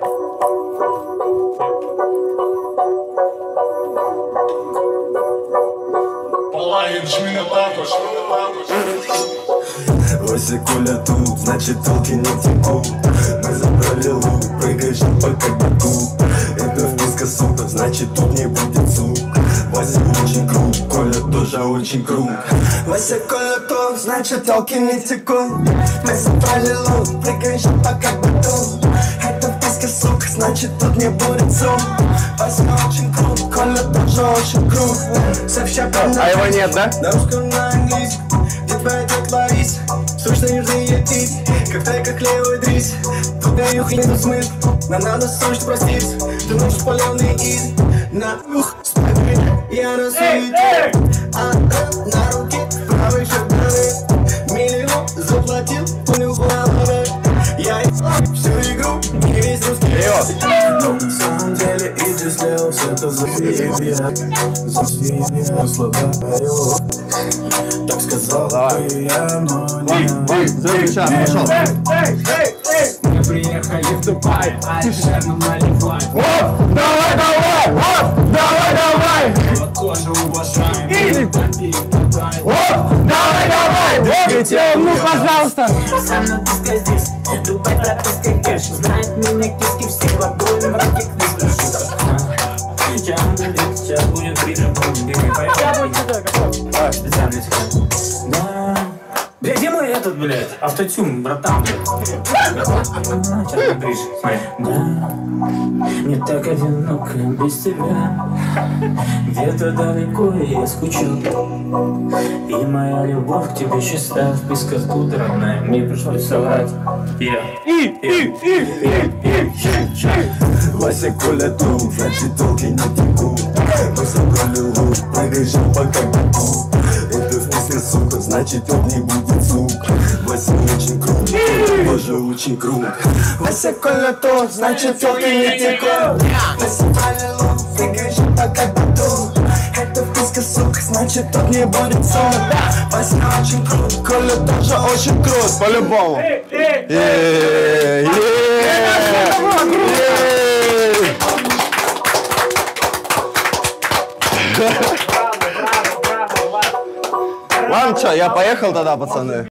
Вася, Коля тут, значит толки не текут. Мы забрали лук, прыгаешь пока бегут. Это вписка, сука, значит тут не будет сук. Вася очень крут, Коля тоже очень крут. Вася, Коля тут, значит толки не текут. Мы забрали лук, прыгаешь пока бегут. Это вписка, сука, значит тут не будет сук. Вася очень крут, Коля тоже очень крут. А его нет, да? На русском, на английском. Где твоя тетя Лариса? Срочно нежные птицы, как тай, как левый дрис. Тут даю хрень смысл, нам надо срочно проститься. Ты носишь паленый изи, на ух, спокойно, я на суете. На руке, правой шаганы, миллион заплатил, понял головой. Я всю игру, не весь русский язык. Но на самом деле изъяснялся, это зафигня, слова орёл. Так сказал бы я, но не пошел. Мы приехали в Дубай, а шерном наливай. Давай, давай! Давай, давай! Тоже уважаем. Давай, давай! Ну, пожалуйста! Со мной пускай здесь, Дубай прописка кэш. Знает меня киски, все глаголы, мракик Сейчас будет ближе, Бля, где мой этот, блядь, автотюн, братан, блядь? Сейчас набришь, смотри. Да, мне так одиноко без тебя. Где-то далеко я скучал. И моя любовь к тебе чиста. Вписка тут, родная, мне пришлось соврать. Вася, Коля тут, значит толки не текут. Мы собрали лук, прыгаешь пока бегут. Это вписка, сука, значит тут не будет сук. Вася очень крут, Коля тоже очень крут. Вася, Коля тут, значит толки не текут. Мы собрали лук, прыгаешь пока бегут. Это вписка, сука, значит тут не будет сук. Вася очень крут, Коля тоже очень крут. По-любому. Ладно, что, я поехал тогда, пацаны.